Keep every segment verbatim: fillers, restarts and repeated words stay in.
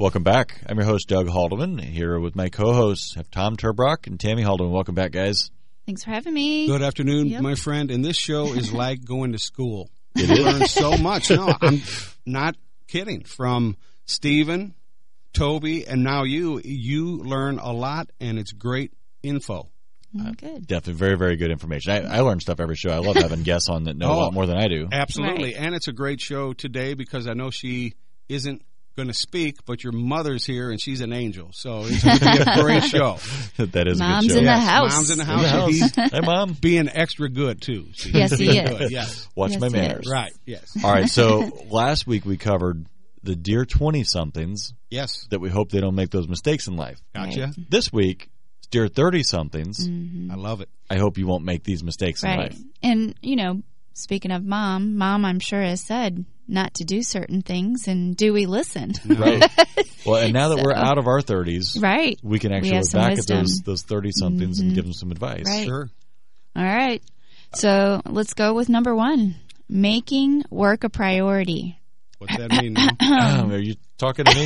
Welcome back. I'm your host, Doug Haldeman, here with my co-hosts, Tom Turbrock and Tammy Haldeman. Welcome back, guys. Thanks for having me. Good afternoon, yep. my friend. And this show is like going to school. It you is. learn so much. No, I'm not kidding. From Stephen, Toby, and now you, you learn a lot, and it's great info. Oh, Uh, good. definitely very, very good information. I, I learn stuff every show. I love having guests on that know Oh, a lot more than I do. Absolutely. Right. And it's a great show today because I know she isn't going to speak, but your mother's here, and she's an angel. So it's going to be a great show. That is Mom's a good show. in the Yes, house. Mom's in the In house. the and house. He's Hey, Mom. being extra good, too. See, Yes, he's he being is. good. Yes. Watch Yes, my he manners. is. Right. Yes. All right, so last week we covered the dear twenty-somethings Yes. that we hope they don't make those mistakes in life. Gotcha. Right. This week, it's dear thirty-somethings. Mm-hmm. I love it. I hope you won't make these mistakes in Right. life. And, you know, speaking of mom, mom, I'm sure, has said not to do certain things, and do we listen? Right. Well, and now that we're So- out of our thirties, Right. we can actually have look some back wisdom. at those those thirty-somethings and give them some advice. Right. Sure. All right. So let's go with number one, making work a priority. What's that mean now? Um, are you talking to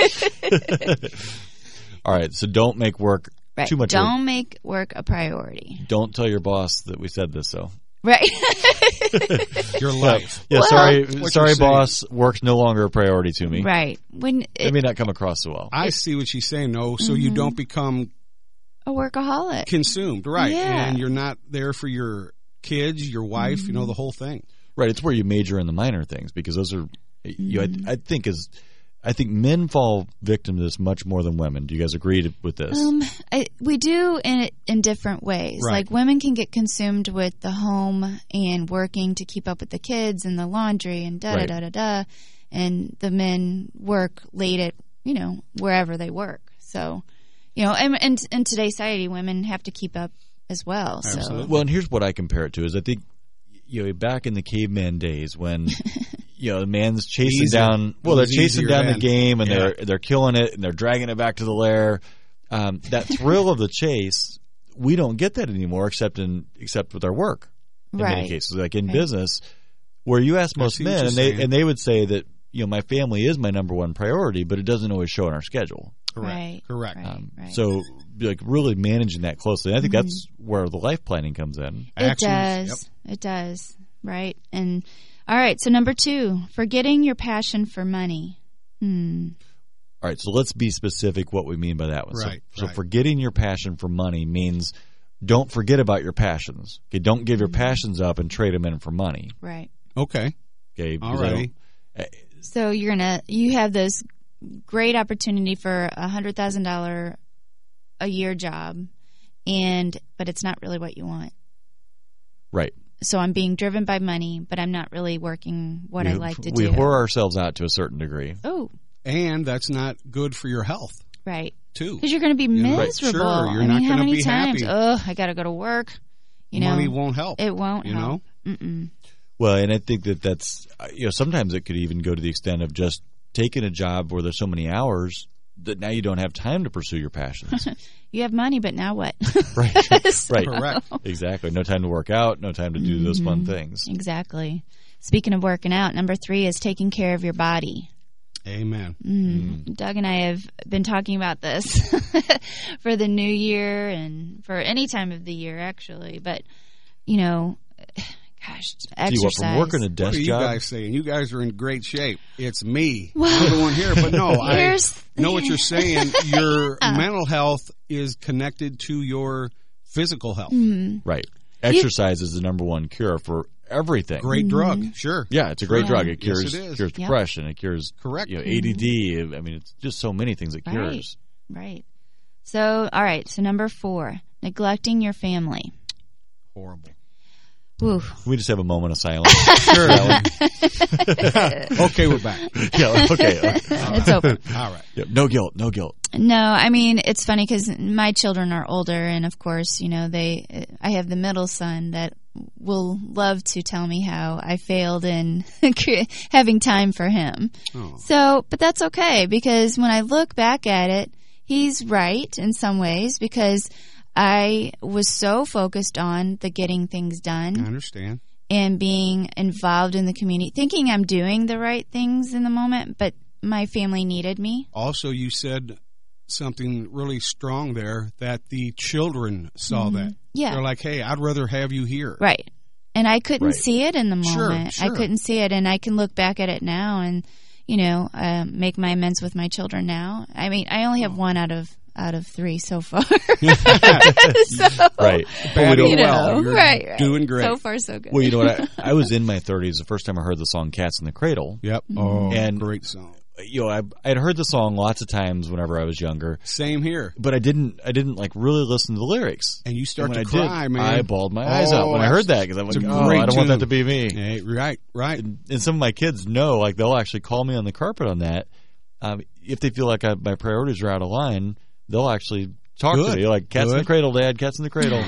me? All right, so don't make work Right. too much. Don't work. make work a priority. Don't tell your boss that we said this, though. Right. Your life. Yeah, Well- sorry, What sorry, you're saying. boss. Work's no longer a priority to me. Right. When It it, may not come across so well. I see what she's saying, no, so you don't become a workaholic. consumed, right? Yeah. And you're not there for your kids, your wife, you know, the whole thing. Right, it's where you major in the minor things because those are, you. Mm-hmm. I, I think is, I think men fall victim to this much more than women. Do you guys agree to, with this? Um, I, we do in in different ways. Right. Like women can get consumed with the home and working to keep up with the kids and the laundry and da da Right. da da da, and the men work late at you know wherever they work. So, you know, and and in today's society, women have to keep up as well. So, Absolutely. Well, and here's what I compare it to: is I think, you know, back in the caveman days when, you know, the man's chasing Easy. down. Well, It they're was chasing easier down the then. game and Yeah. they're they're killing it and they're dragging it back to the lair. Um, that thrill of the chase, we don't get that anymore, except in except with our work. In many Right. cases, like in Right. business, where you ask I most see what men, you're and they saying. and they would say that, you know, my family is my number one priority, but it doesn't always show in our schedule. Correct. Right. Correct. Right. Um, right. So, like, really managing that closely. I think that's where the life planning comes in. It Actions, does. It does. Right. And all right. So number two, forgetting your passion for money. Hmm. All right, so let's be specific what we mean by that one. Right, So, so right. forgetting your passion for money means don't forget about your passions. Okay, don't give your passions up and trade them in for money. Right. Okay. Okay, All because I righty. don't- So you're gonna you have this great opportunity for a hundred thousand dollar a year job, and but it's not really what you want. right. So I'm being driven by money, but I'm not really working what we, I like to we do. whore ourselves out to a certain degree. Oh, And that's not good for your health, right. too. Because you're going to be You know, right, miserable. sure, you're I not mean, how gonna many be times? happy. Oh, I got to go to work. You know, Money won't help. it won't you help. Mm-mm. Well, and I think that that's, uh, you know, sometimes it could even go to the extent of just taking a job where there's so many hours that now you don't have time to pursue your passions. You have money, but now what? Right. So- Right. Correct. Exactly. No time to work out, no time to do those fun things. Exactly. Speaking of working out, number three is taking care of your body. Amen. Mm. Doug and I have been talking about this for the new year and for any time of the year, actually. But, you know, gosh, exercise. Do you what, from working a What desk are you job? guys saying? You guys are in great shape. It's me. Well, I'm the one here. But no, I here's- know what you're saying. Your mental health is connected to your physical health. Mm-hmm. Right. Exercise is the number one cure for everything. Great drug. Sure. Yeah, it's a great Yeah. drug. It Yes, cures it is. cures Yep. depression. It cures Correct. You know, A D D. I mean, it's just so many things it Right. cures. Right. So, all right. So, number four, neglecting your family. Horrible. Woo. Can we just have a moment of silence? Sure. Okay, we're back. yeah. Okay. okay. It's over. All right. Yeah, no guilt. No guilt. No, I mean, it's funny because my children are older, and of course, you know, they. I have the middle son that will love to tell me how I failed in having time for him. Oh. So, but that's okay because when I look back at it, he's right in some ways because I was so focused on the getting things I done understand. and being involved in the community, thinking I'm doing the right things in the moment, but my family needed me. Also, you said something really strong there, that the children saw Mm-hmm. that. Yeah. They're like, hey, I'd rather have you here. Right. And I couldn't Right. see it in the Sure, moment. sure. I couldn't see it, and I can look back at it now and, you know, um, make my amends with my children now. I mean, I only have one out of out of three so far. so, Right. Bad you or well, know, you're right, right. doing great. So far, so good. Well, you know what? I, I was in my thirties the first time I heard the song "Cats in the Cradle." Yep. Oh, And- great song. You know, I I had heard the song lots of times whenever I was younger, Same here. but I didn't I didn't like really listen to the lyrics. And you start And to when I cry, did, man. I bawled my eyes Oh, out when I heard that because I'm it's like, a oh, great I don't want that tune. to be me. Hey, right, right. And some of my kids know, like they'll actually call me on the carpet on that. Um, if they feel like I, my priorities are out of line, they'll actually talk Good. to me like, "Cats in Good. the cradle, Dad. Cats in the cradle."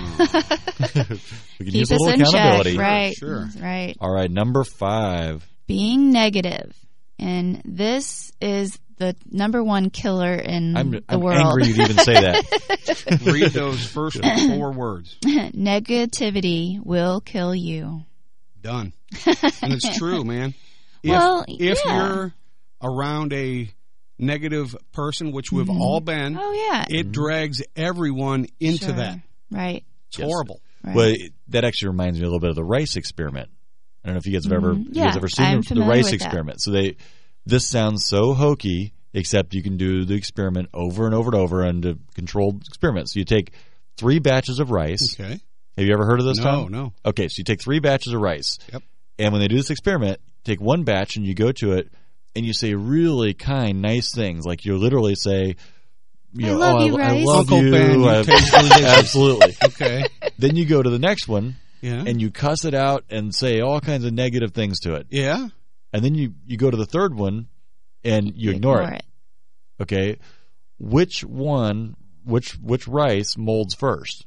We can Keep use a us little in check, accountability. right? Sure. Right. All right, number five. Being negative, and this is the number one killer in I'm, the I'm world. angry you'd even say that. Read those first four words. Negativity will kill you. Done. And it's true, man. If, Well, if yeah. you're around a negative person, which we've all been, Oh yeah, it drags everyone into Sure. that. Right. It's Yes. horrible. Right. Well, it, that actually reminds me a little bit of the Rice experiment. I don't know if you guys have ever, Mhm. you guys Yeah, ever seen I'm the, the familiar Rice with that. experiment. So they, this sounds so hokey, except you can do the experiment over and over and over under controlled experiments. So you take three batches of rice. Okay. Have you ever heard of this, No, Tom? no. Okay, so you take three batches of rice. Yep. And when they do this experiment, take one batch and you go to it and you say really kind, nice things. Like you literally say, you I know, love oh, you, I, I Rice." love Uncle you. Ben, you I- taste delicious. absolutely. Okay. Then you go to the next one Yeah. and you cuss it out and say all kinds of negative things to it. yeah. And then you, you go to the third one and you, You ignore, ignore it. Okay. Which one, which which rice molds first?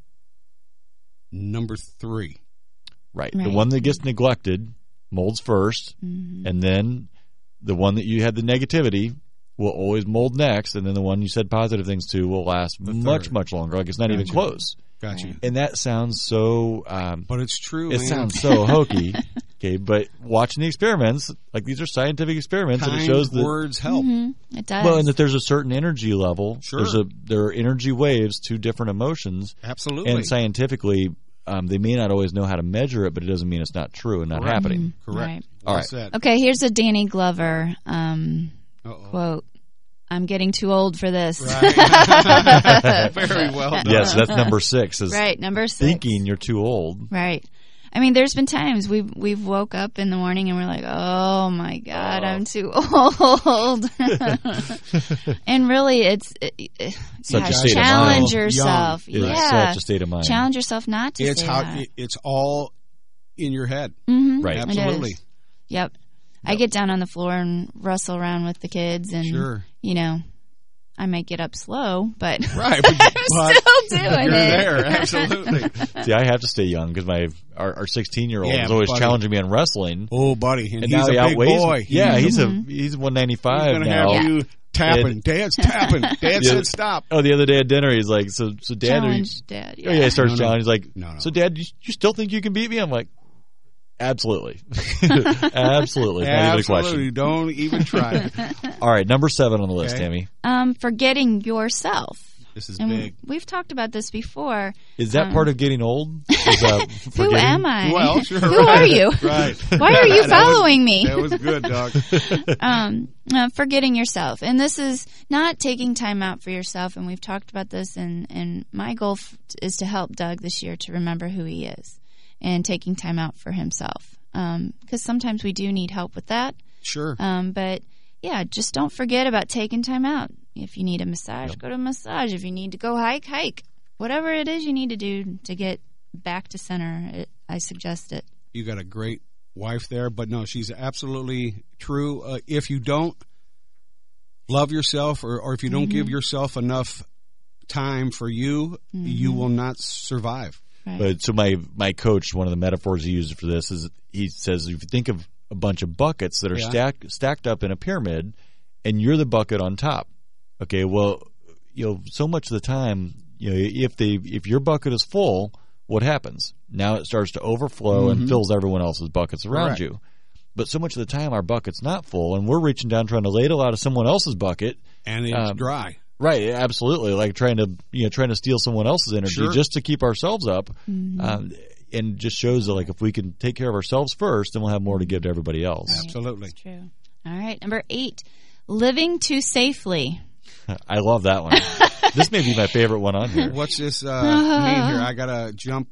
Number three. Right. The Right. one that gets neglected molds first, Mhm. and then the one that you had the negativity will always mold next, and then the one you said positive things to will last The much, third. much longer. Like it's not even Gotcha. close. Got you. Right. And that sounds so um, But it's true, it man. sounds so hokey. Okay, but watching the experiments, like these are scientific experiments, Kind and it shows that words help. Mhm. It does. well, and that there's a certain energy level. Sure. There's a there are energy waves to different emotions, Absolutely. and scientifically, um, they may not always know how to measure it, but it doesn't mean it's not true and not Correct. happening. Correct. Right. Well All right. said. Okay, here's a Danny Glover um, Uh-oh. quote. I'm getting too old for this. Right. Very well done. Yes, that's number six. Is Right, number six. thinking you're too old. Right. I mean, there's been times we've we've woke up in the morning and we're like, "Oh my God, Oh. I'm too old." And really, it's it, it, Such gosh, a state of challenge mind. yourself. It is yeah, such a state of mind. challenge yourself not to It's say how that. it- it's all in your head. Mm-hmm. Right. It Absolutely. is. Yep. I get down on the floor and wrestle around with the kids, and Sure. you know, I might get up slow, but Right. But, I'm still doing you're it. there. Absolutely. See, I have to stay young because my our, our sixteen year old Yeah, is always buddy. challenging me on wrestling, Oh, buddy. And, and he's now a he big outweighs boy. me. Yeah, he's Mhm. a he's one ninety He's five going to now. have you tapping. And- Dad's tapping. Dad Yeah. said stop. Oh, the other day at dinner, he's like, "So, so Dad, are you, Challenge, Dad. oh yeah." He starts No, no. challenging. He's like, No, no. "So Dad, you, you still think you can beat me?" I'm like, "Absolutely, absolutely, not even a question." Absolutely. Don't even try. All right, number seven on the list, Okay. Tammy. Um, forgetting yourself. This is And big. we've talked about this before. Is that Um, part of getting old? Is, uh, Who forgetting? am I? Well, sure. Who right. are you? Right. Why are you That was- following me? That was good, dog. um, uh, forgetting yourself. And this is not taking time out for yourself. And we've talked about this. And, and my goal f- is to help Doug this year to remember who he is and taking time out for himself. Because sometimes we do need help with that. Sure. Um, but yeah, just don't forget about taking time out. If you need a massage, Yep. go to a massage. If you need to go hike, hike. Whatever it is you need to do to get back to center, it, I suggest it. You got a great wife there, but no, she's absolutely true. Uh, if you don't love yourself, or, or if you don't give yourself enough time for you, you will not survive. Right. But so my my coach, one of the metaphors he uses for this is he says if you think of a bunch of buckets that are Yeah. stacked stacked up in a pyramid, and you're the bucket on top. Okay, well, you know, so much of the time, you know, if they if your bucket is full, what happens? Now it starts to overflow and fills everyone else's buckets around Correct. you. but so much of the time our bucket's not full, and we're reaching down trying to ladle out of someone else's bucket. And it's um, dry. Right, absolutely. Like trying to you know trying to steal someone else's energy Sure. just to keep ourselves up. Mm-hmm. Um, and just shows that like if we can take care of ourselves first, then we'll have more to give to everybody else. Right. Absolutely. That's true. All right, number eight, living too safely. I love that one. This may be my favorite one on here. What's this uh, mean here? I got to jump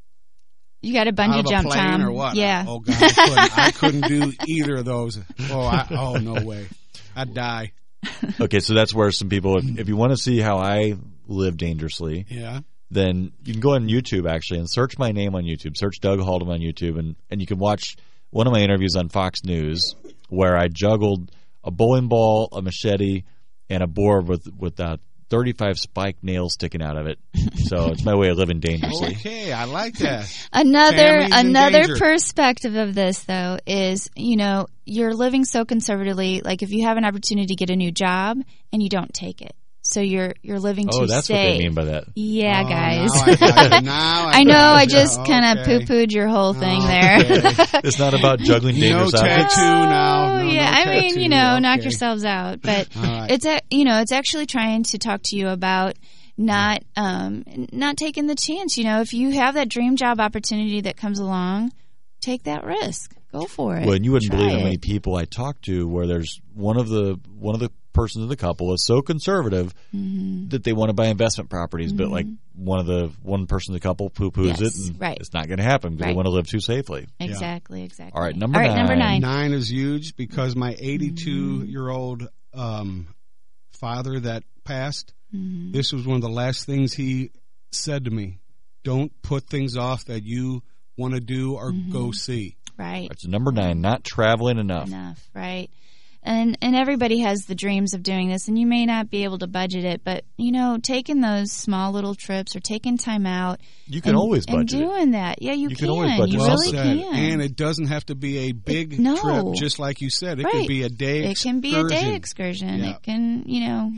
You got to out bungee of a jump, plane Tom. or what? Yeah. Oh, God. I couldn't, I couldn't do either of those. Oh, I, oh, no way. I'd die. Okay, so that's where some people, if, if you want to see how I live dangerously, Yeah. then you can go on YouTube actually and search my name on YouTube. Search Doug Haldeman on YouTube, and, and you can watch one of my interviews on Fox News where I juggled a bowling ball, a machete, and a board with with uh, thirty-five spiked nails sticking out of it. So it's my way of living dangerously. Okay, I like that. Another Tammy's in another danger. perspective of this though is, you know, you're living so conservatively, like if you have an opportunity to get a new job and you don't take it. So you're you're living too Oh, that's safe. what they mean by that. Yeah, Oh, guys. Now I, got it. Now I, I know got I it. just kind of Okay. poo-pooed your whole thing Okay. there. It's not about juggling No dangerous objects. tattoo now. Oh, No, yeah, no I mean, tattoo. you know, knock Okay. yourselves out. But All right. it's a, you know, it's actually trying to talk to you about not um not taking the chance. You know, if you have that dream job opportunity that comes along, take that risk. Go for it. Well, and you wouldn't Try believe how it. many people I talk to where there's one of the one of the persons of the couple is so conservative Mm-hmm. that they want to buy investment properties, but like one of the one person of the couple poo poos Yes, it, and right. it's not going to happen because Right. they want to live too safely. Exactly, exactly. All right, number All right, number nine. nine. Nine is huge because my eighty-two-year-old um, father that passed, Mm-hmm. this was one of the last things he said to me. Don't put things off that you want to do or Mm-hmm. go see. Right. That's number nine. Not traveling enough. Enough, right? And and everybody has the dreams of doing this, and you may not be able to budget it, but you know, taking those small little trips or taking time out, You can and, always and budget it. doing that, yeah, you, You can. can always budget you Well really said. can. And it doesn't have to be a big It- no. trip, just like you said. It Right. could be a day It excursion. can be a day excursion. Yeah. It can, you know,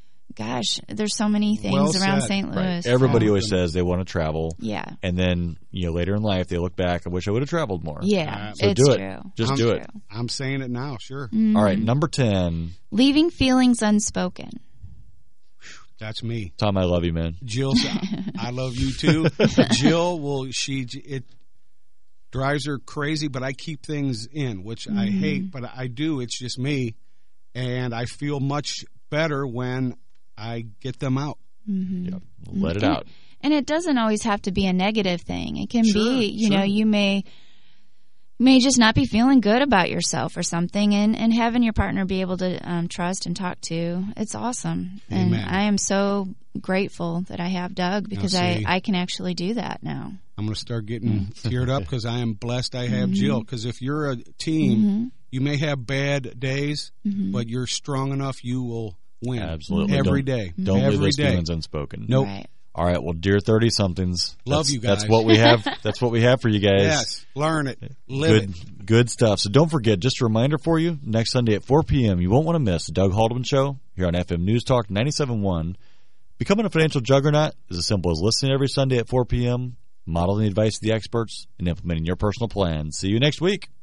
gosh, there's so many things Well around said. Saint Louis. Right. Everybody Yeah. always says they want to travel, Yeah, and then you know later in life they look back. I wish I would have traveled more. yeah, Uh, So it's do it. true. Just I'm- do it. True. I'm saying it now, sure. Mhm. All right, number ten. Leaving feelings unspoken. That's me. Tom, I love you, man. Jill, I love you too. Jill will she it drives her crazy, but I keep things in, which I hate, but I do. It's just me, and I feel much better when I get them out. Yep. Let it And- out. And it doesn't always have to be a negative thing. It can Sure, be, you sure. know, you may may just not be feeling good about yourself or something, and, and having your partner be able to um, trust and talk to, it's awesome. And Amen. I am so grateful that I have Doug because I, see. I can actually do that now. I'm going to start getting teared up because I am blessed I have Jill. Because if you're a team, you may have bad days, but you're strong enough, you will win. Absolutely. Every Don't- day. Don't Every leave those day. feelings unspoken. Nope. Right. All right, well, dear thirty somethings, Love that's, you guys. That's what we have. That's what we have for you guys. Yes. Learn it. Live Good, it. good stuff. So don't forget. Just a reminder for you: next Sunday at four p.m. You won't want to miss the Doug Haldeman Show here on F M News Talk ninety-seven point one. Becoming a financial juggernaut is as simple as listening every Sunday at four p.m., modeling the advice of the experts, and implementing your personal plan. See you next week.